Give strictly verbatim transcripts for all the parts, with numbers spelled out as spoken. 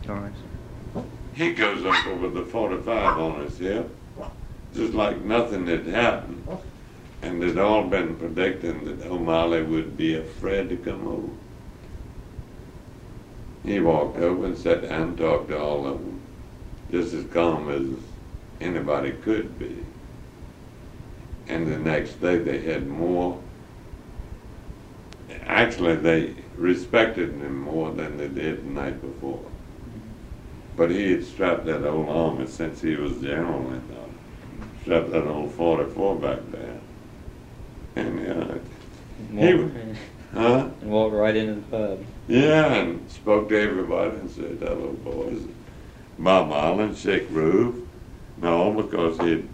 All right. He goes over with the forty-five on his hip, just like nothing had happened. And they'd all been predicting that O'Malley would be afraid to come over. He walked over and sat down and talked to all of them, just as calm as anybody could be. And the next day they had more. Actually, they respected him more than they did the night before. But he had strapped that old army since he was general and uh, strapped that old forty-four back there. And uh, he was, huh? And walked right into the pub. Yeah, and spoke to everybody and said, hello, boys. Bob Island, Sheikh Roof. No, because he'd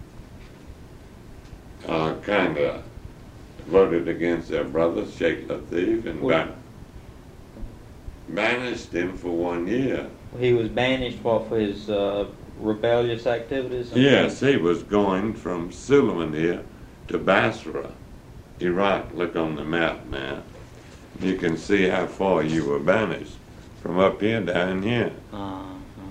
uh, kind of voted against their brother, Sheikh Latif, and ban- banished him for one year. He was banished for, for his uh, rebellious activities? Yes, he was going from Suleiman here to Basra, Iraq. Look on the map now. You can see how far you were banished, from up here down here. Uh-huh.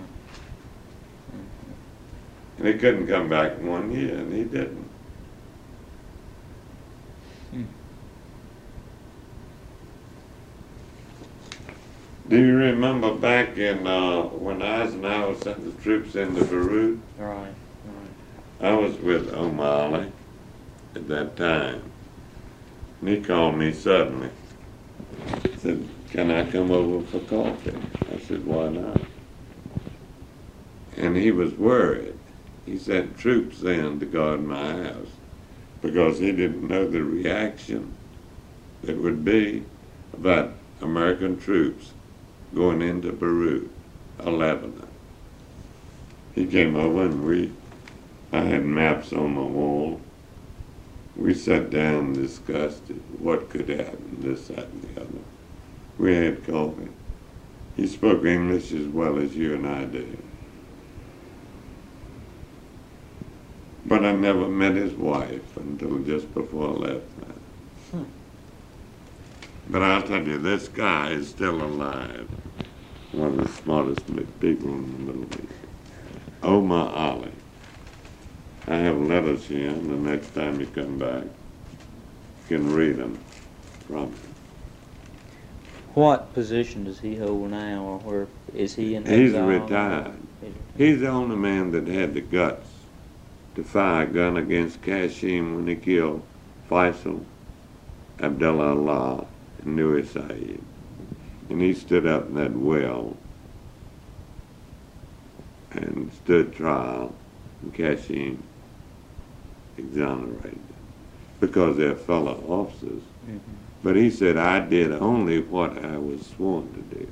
And he couldn't come back in one year, and he didn't. Hmm. Do you remember back in uh, when Eisenhower sent the troops into Beirut? Right, right. I was with O'Malley at that time. And he called me suddenly. He said, can I come over for coffee? I said, why not? And he was worried. He sent troops in to guard my house because he didn't know the reaction that would be about American troops going into Beirut or Lebanon. He came over and we, I had maps on the wall. We sat down and discussed it, what could happen, this, that, and the other. We had coffee. He spoke English as well as you and I do. But I never met his wife until just before I left. Hmm. But I'll tell you, this guy is still alive. One of the smartest people in the Middle East. Omar Ali. I have letters here, and the next time you come back, you can read them from him. What position does he hold now, or where is he in He's exile? retired. He's the only man that had the guts to fire a gun against Kashim when he killed Faisal, Abdullah Allah, and Nuri Saeed. And he stood up in that well and stood trial, and Kashim exonerated because they're fellow officers. Mm-hmm. But he said, I did only what I was sworn to do.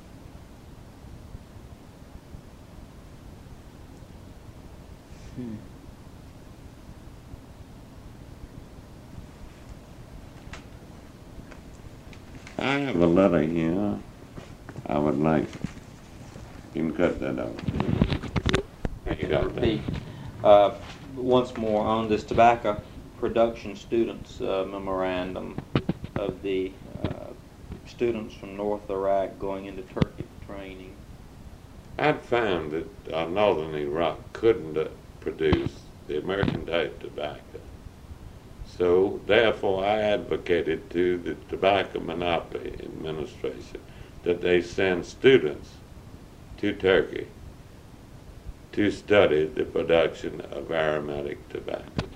Hmm. I have a letter here. I would like, you can cut that out. You got that. Uh, once more on this tobacco production students uh, memorandum of the uh, students from North Iraq going into Turkey for training. I'd found that uh, northern Iraq couldn't uh, produce the American type tobacco. So therefore I advocated to the Tobacco Monopoly Administration that they send students to Turkey to study the production of aromatic tobacco.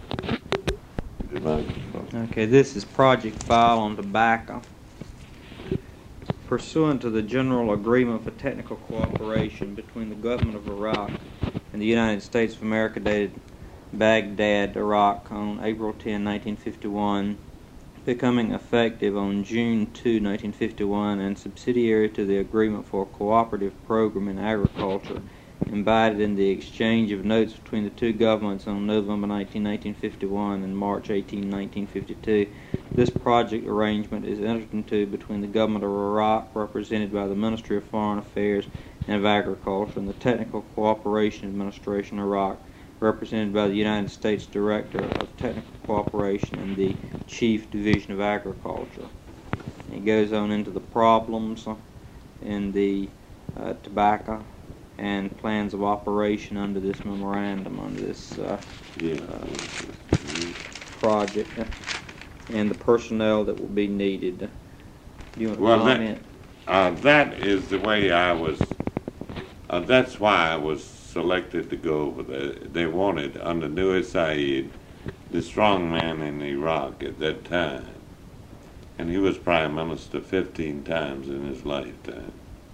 Okay, this is Project File on Tobacco. Pursuant to the General Agreement for Technical Cooperation between the Government of Iraq and the United States of America dated Baghdad, Iraq on April tenth, nineteen fifty-one, becoming effective on June second, nineteen fifty-one, and subsidiary to the Agreement for a Cooperative Program in Agriculture, embodied in the exchange of notes between the two governments on November nineteenth, nineteen fifty-one and March eighteenth, nineteen fifty-two. This project arrangement is entered into between the Government of Iraq, represented by the Ministry of Foreign Affairs and of Agriculture, and the Technical Cooperation Administration, Iraq, represented by the United States Director of Technical Cooperation and the Chief Division of Agriculture. It goes on into the problems in the uh, tobacco and plans of operation under this memorandum, under this uh, Yeah. uh, project, and the personnel that will be needed. Do you want to Well, that- comment? Uh, that is the way I was, uh, that's why I was selected to go over there. They wanted, under Louis Said, the strong man in Iraq at that time. And he was prime minister fifteen times in his lifetime.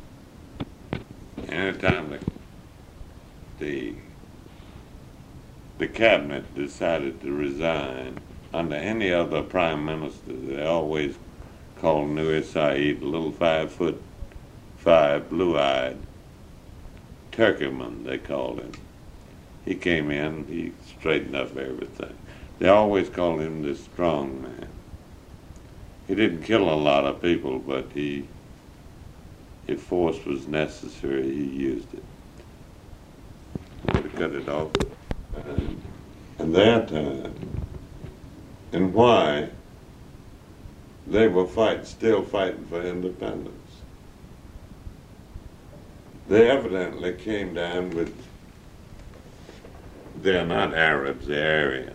Anytime the, the, the cabinet decided to resign, under any other prime minister, they always called Louis Said a little five foot five, blue-eyed Turkeyman, they called him. He came in, he straightened up everything. They always called him the strong man. He didn't kill a lot of people, but he, if force was necessary, he used it. To cut it off. And, and that time, and why they were fight, still fighting for independence. They evidently came down with, they're not Arabs, they're Aryans.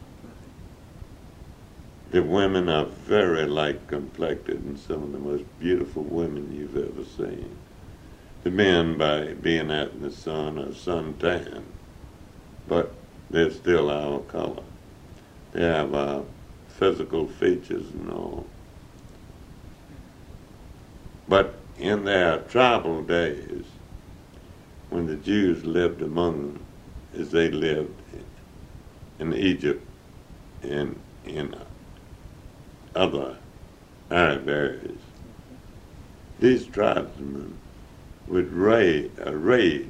The women are very light complected and some of the most beautiful women you've ever seen. The men, by being out in the sun, are suntan, but they're still our color. They have our physical features and all. But in their tribal days, when the Jews lived among them, as they lived in Egypt and in other Arab areas, these tribesmen would raid, uh, raid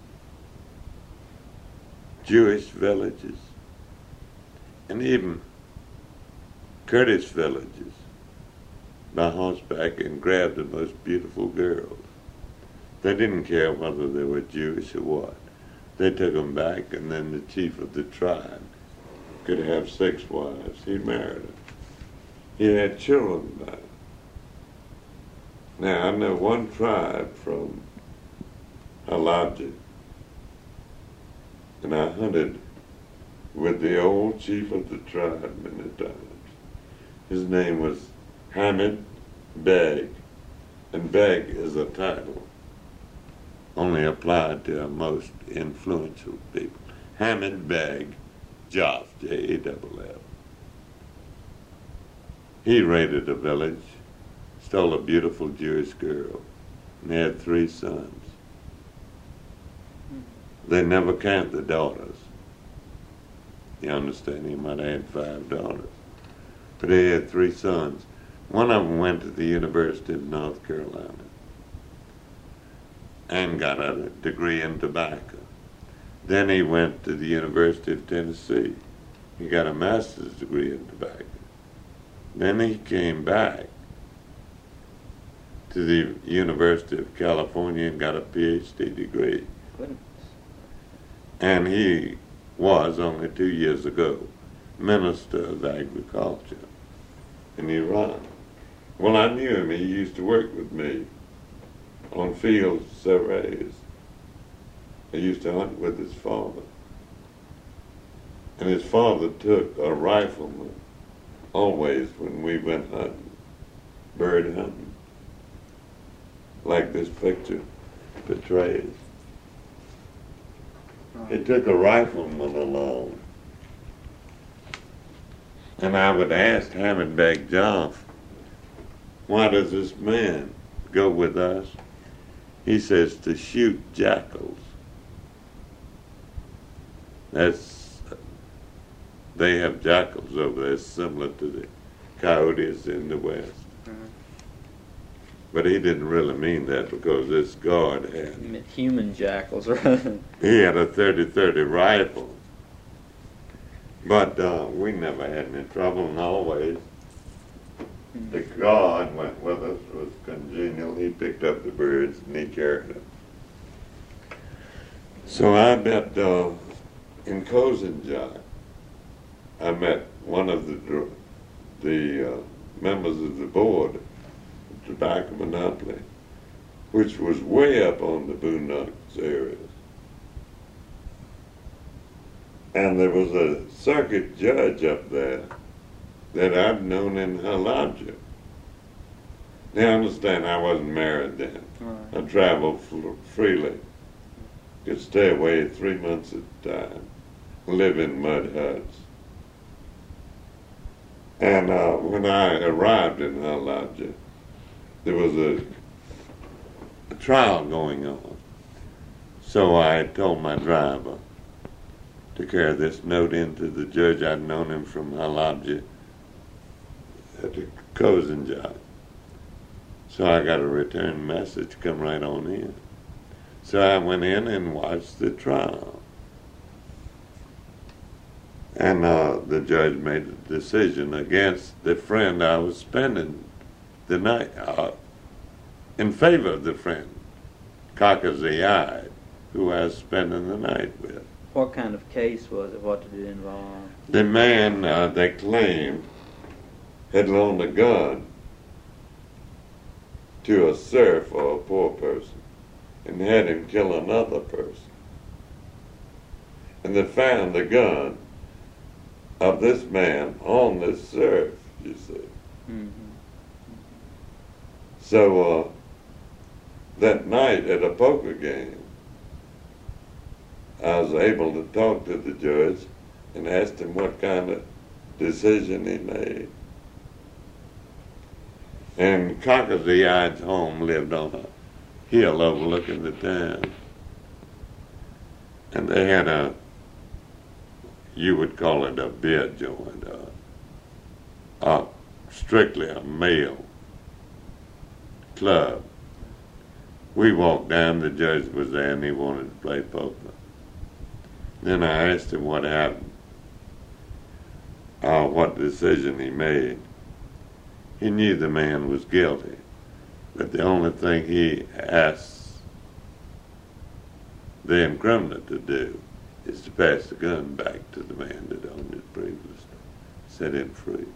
Jewish villages and even Kurdish villages by horseback and grab the most beautiful girls. They didn't care whether they were Jewish or what. They took them back, and then the chief of the tribe could have six wives. He married them. He had children by them. Now, I know one tribe from Halabja, and I hunted with the old chief of the tribe many times. His name was Hamid Beg, and Beg is a title only applied to our most influential people. Hamid Beg Joff, J E F F. He raided a village, stole a beautiful Jewish girl, and they had three sons. They never counted the daughters. You understand, he might have had five daughters. But they had three sons. One of them went to the University of North Carolina and got a degree in tobacco. Then he went to the University of Tennessee. He got a master's degree in tobacco. Then he came back to the University of California and got a P H D degree. Goodness. And he was, only two years ago, Minister of Agriculture in Iran. Well, I knew him. He used to work with me on field surveys. He used to hunt with his father. And his father took a rifleman always when we went hunting, bird hunting, like this picture portrays. He took a rifleman along. And I would ask Hamid Beg Joff, why does this man go with us? He says, to shoot jackals. That's, they have jackals over there similar to the coyotes in the West. Mm-hmm. But he didn't really mean that because this guard had, Human jackals, right? he had a thirty thirty rifle. But uh, we never had any trouble, and always the guard went with us, was congenial. He picked up the birds and he carried them. So I met uh, in Kozenjak, I met one of the the uh, members of the board of Tobacco Monopoly, which was way up on the boondocks area. And there was a circuit judge up there that I'd known in Halabja. Now, understand, I wasn't married then. Right. I traveled f- freely. Could stay away three months at a time, live in mud huts. And uh, when I arrived in Halabja, there was a, a trial going on. So I told my driver to carry this note into the judge. I'd known him from Halabja at the Kozenjak. So I got a return message, come right on in. So I went in and watched the trial. And uh, the judge made a decision against the friend I was spending the night, uh, in favor of the friend, Kakaziyad, who I was spending the night with. What kind of case was it? What did it involve? The man, uh, they claimed, had loaned a gun to a serf or a poor person and had him kill another person. And they found the gun of this man on this serf, you see. Mm-hmm. So uh, that night at a poker game, I was able to talk to the judge and asked him what kind of decision he made. And Kakaziyad's home lived on a hill overlooking the town. And they had a, you would call it a beer joint, uh, uh, strictly a male club. We walked down, the judge was there, and he wanted to play poker. Then I asked him what happened, uh, what decision he made. He knew the man was guilty, but the only thing he asked the incriminant to do is to pass the gun back to the man that owned it previously, set him free.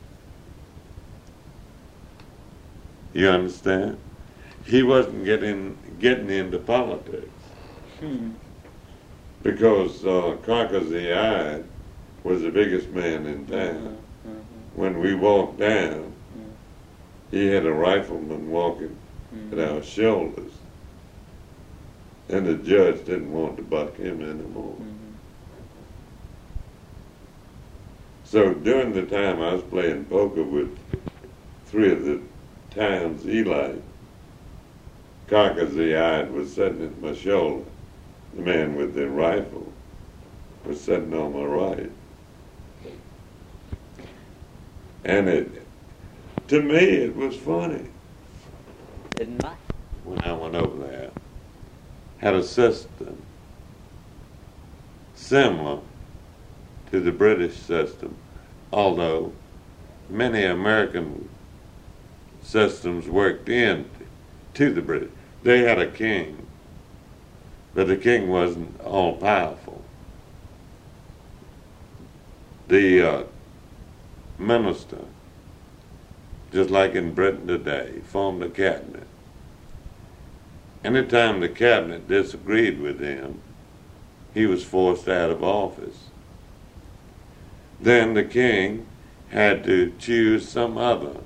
You understand? He wasn't getting getting into politics. Hmm. Because uh, Kakaziyad was the biggest man in town. Uh-huh. When we walked down, he had a rifleman walking Mm-hmm. at our shoulders. And the judge didn't want to buck him anymore. Mm-hmm. So during the time I was playing poker with three of the town's Eli, Kakaziyad was sitting at my shoulder. The man with the rifle was sitting on my right. And it, to me, it was funny. Didn't I? When I went over there, had a system similar to the British system, although many American systems worked in to the British. They had a king, but the king wasn't all-powerful. The uh, minister, just like in Britain today, formed a cabinet. Anytime the cabinet disagreed with him, he was forced out of office. Then the king had to choose some other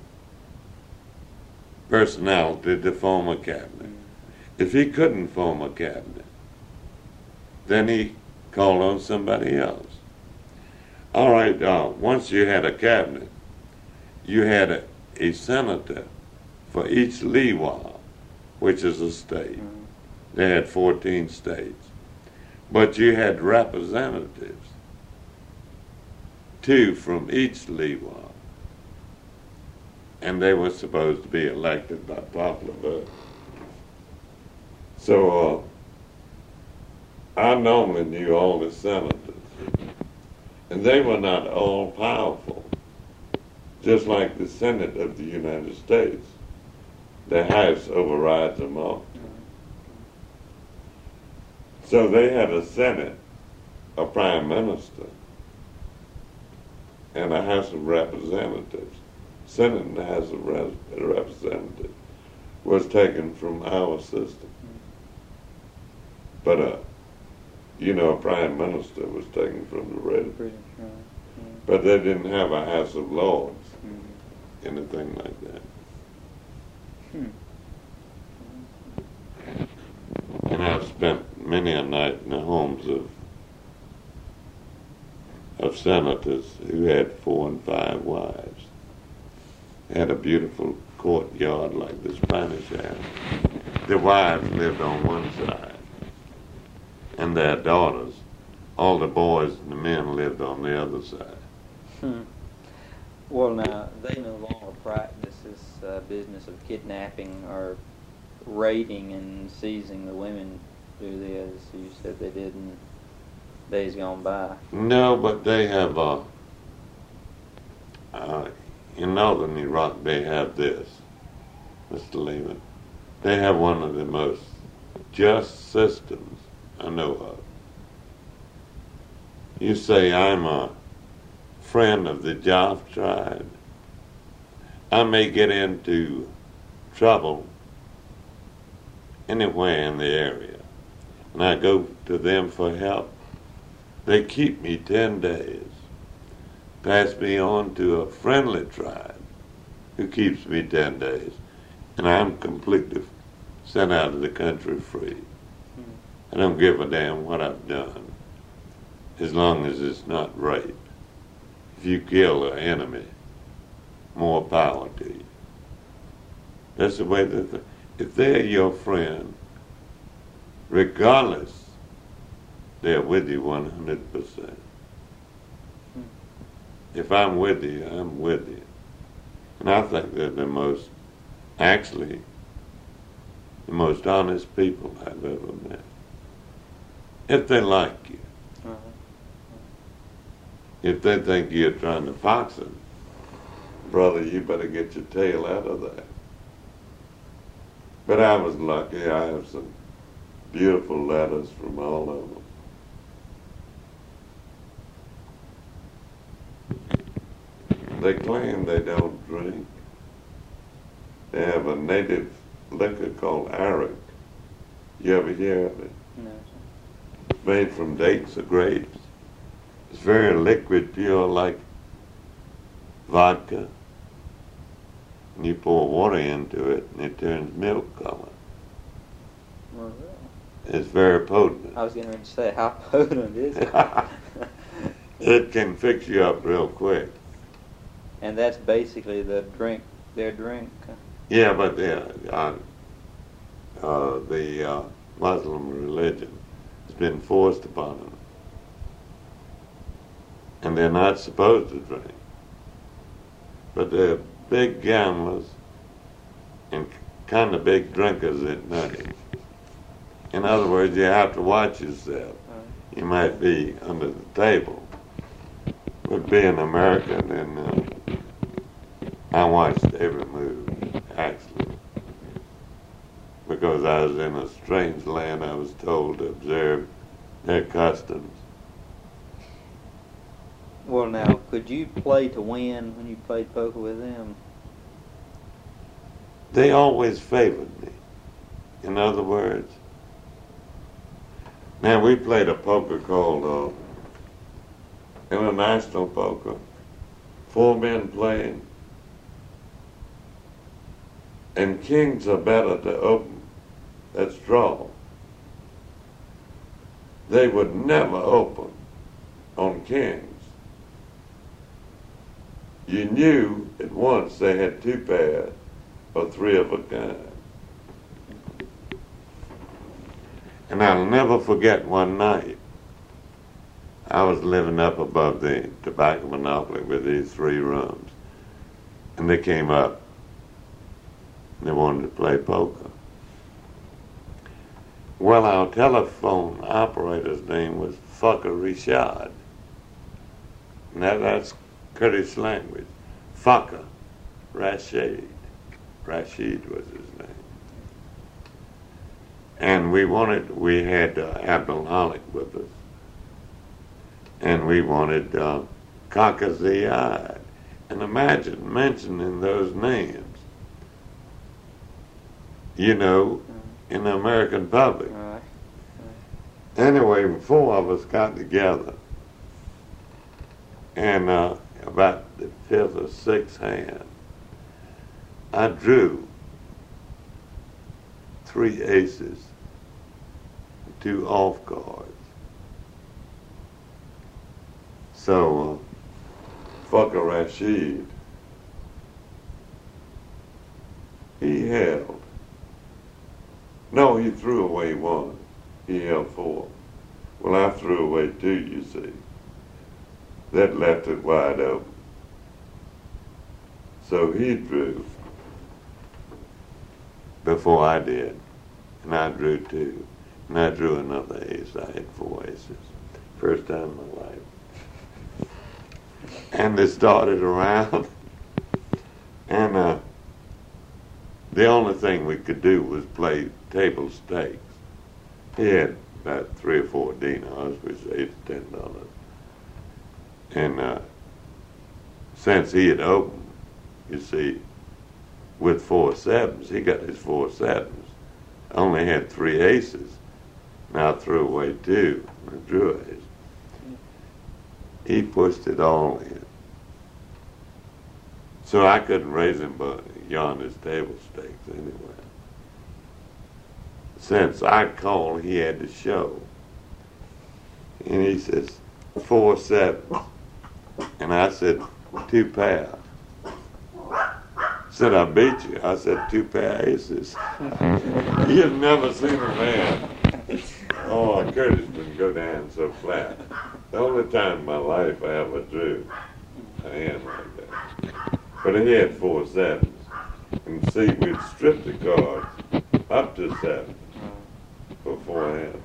personality to form a cabinet. If he couldn't form a cabinet, then he called on somebody else. All right, uh, once you had a cabinet, you had a, a senator for each liwa, which is a state. Mm-hmm. They had fourteen states. But you had representatives, two from each liwa, and they were supposed to be elected by popular vote. So uh, I normally knew all the senators, and they were not all powerful, just like the Senate of the United States. The House overrides them all. So they had a Senate, a Prime Minister, and a House of Representatives. Senate and House of Res- Representatives. was taken from our system. But, uh, you know, a prime minister was taken from the British. British, right. Yeah. But they didn't have a House of Lords, Mm-hmm. anything like that. Hmm. And I've spent many a night in the homes of of senators who had four and five wives. They had a beautiful courtyard like the Spanish house. The wives lived on one side, and their daughters, all the boys and the men lived on the other side. Hmm. Well, now, they no longer practice this uh, business of kidnapping or raiding and seizing the women, do they, as you said they did in days gone by? No, but they have, uh, uh, in northern Iraq, they have this, Mister Lehman. They have one of the most just systems I know of. You say, I'm a friend of the Jaf tribe. I may get into trouble anywhere in the area, and I go to them for help. They keep me ten days, pass me on to a friendly tribe who keeps me ten days, and I'm completely sent out of the country free. I don't give a damn what I've done, as long as it's not rape. If you kill an enemy, more power to you. That's the way that, the, if they're your friend, regardless, they're with you one hundred percent. If I'm with you, I'm with you. And I think they're the most, actually, the most honest people I've ever met. If they like you. Uh-huh. If they think you're trying to fox them, brother, you better get your tail out of that. But I was lucky. I have some beautiful letters from all of them. They claim they don't drink. They have a native liquor called Arak. You ever hear of it? No, It's made from dates or grapes. It's very liquid, pure, like vodka. And you pour water into it, and it turns milk color. well, It's very potent. I was getting ready to say, how potent is it? It can fix you up real quick. And that's basically the drink, their drink. Yeah, but yeah, uh, uh, the uh, Muslim religion has been forced upon them. And they're not supposed to drink. But they're big gamblers and kind of big drinkers at night. In other words, you have to watch yourself. You might be under the table. But being American, and uh, I watched every move, actually. Because I was in a strange land, I was told to observe their customs. Well, now, could you play to win when you played poker with them? They always favored me. In other words, now we played a poker called uh, international poker. Four men playing. And kings are better to open. That's draw. They would never open on kings. You knew at once they had two pairs or three of a kind. And I'll never forget one night, I was living up above the tobacco monopoly with these three rooms. And they came up. And they wanted to play poker. Well, our telephone operator's name was Fucker Rashad. Now that's Kurdish language. Fucker Rashid. Rashid was his name. And we wanted, we had uh, Abdul Halik with us. And we wanted uh, Kaka Ziyad. And imagine mentioning those names. you know, in the American public. Right. Anyway, four of us got together, and uh, about the fifth or sixth hand, I drew three aces, two off cards. So, uh, Fakir Rashid, he held. No, he threw away one. He held four. Well, I threw away two, you see. That left it wide open. So he drew before I did, and I drew two. And I drew another ace. I had four aces. First time in my life. And they started around, and uh, the only thing we could do was play table stakes. He had about three or four dinars, which is eight to ten dollars. And uh, since he had opened, you see, with four sevens, he got his four sevens. I only had three aces. Now I threw away two. I drew an ace. He pushed it all in. So I couldn't raise him but yonder's table stakes anyway. Since I called, he had to show. And he says, four seven. And I said, two pair. Said, I beat you. I said, two pair aces. You've never seen a man. Oh, Curtis didn't go down so flat. The only time in my life I ever drew a hand like that. But he had four sevens. And see, we'd strip the cards up to seven beforehand.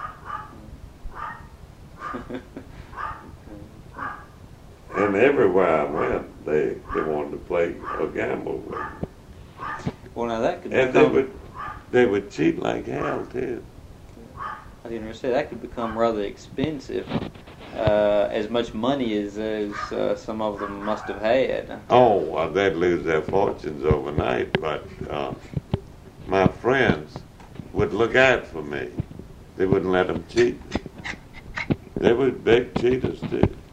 And everywhere I went, they, they wanted to play a gamble with me. Well, now that could And become, they would, they would cheat like hell, too. I didn't say that could become rather expensive. Uh, as much money as, as uh, some of them must have had. Oh, well, they'd lose their fortunes overnight, but uh, my friends would look out for me. They wouldn't let them cheat. They were big cheaters, too.